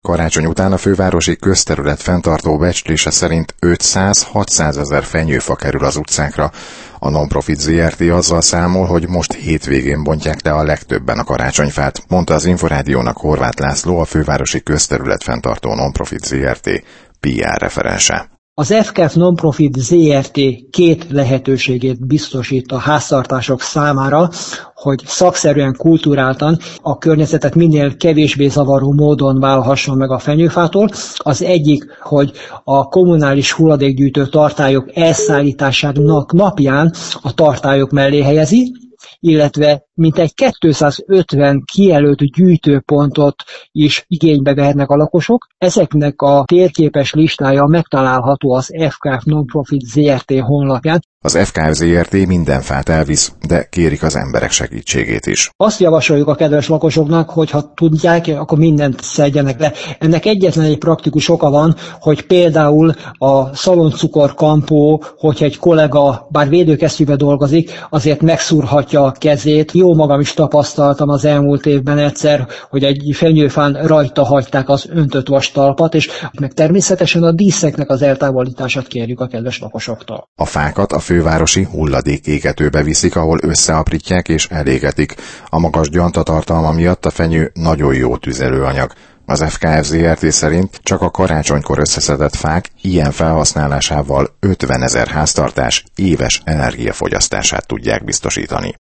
Karácsony után a fővárosi közterület fenntartó becslése szerint 500-600 ezer fenyőfa kerül az utcákra. A Nonprofit Zrt. Azzal számol, hogy most hétvégén bontják le a legtöbben a karácsonyfát, mondta az Inforádiónak Horváth László, a fővárosi közterület fenntartó Nonprofit Zrt. PR referense. Az FKF Nonprofit Zrt. Két lehetőségét biztosít a háztartások számára, hogy szakszerűen, kulturáltan a környezetet minél kevésbé zavaró módon válhasson meg a fenyőfától. Az egyik, hogy a kommunális hulladékgyűjtő tartályok elszállításának napján a tartályok mellé helyezi, illetve mintegy 250 kijelölt gyűjtőpontot is igénybe vehetnek a lakosok. Ezeknek a térképes listája megtalálható az FKF Nonprofit Zrt. Honlapján. Az FKF Zrt. Minden fát elvisz, de kérik az emberek segítségét is. Azt javasoljuk a kedves lakosoknak, hogy ha tudják, akkor mindent szedjenek le. Ennek egyetlen egy praktikus oka van, hogy például a szaloncukor kampó, hogyha egy kollega bár védőkesztyűbe dolgozik, azért megszúrhatja a kezét. Jó magam is tapasztaltam az elmúlt évben egyszer, hogy egy fenyőfán rajta hagyták az öntött vastalpat, és meg természetesen a díszeknek az eltávolítását kérjük a kedves lakosoktól. A fákat a fővárosi hulladékégetőbe viszik, ahol összeaprítják és elégetik. A magas gyantatartalma miatt a fenyő nagyon jó tüzelőanyag. Az FKF Zrt. Szerint csak a karácsonykor összeszedett fák ilyen felhasználásával 50 000 háztartás éves energiafogyasztását tudják biztosítani.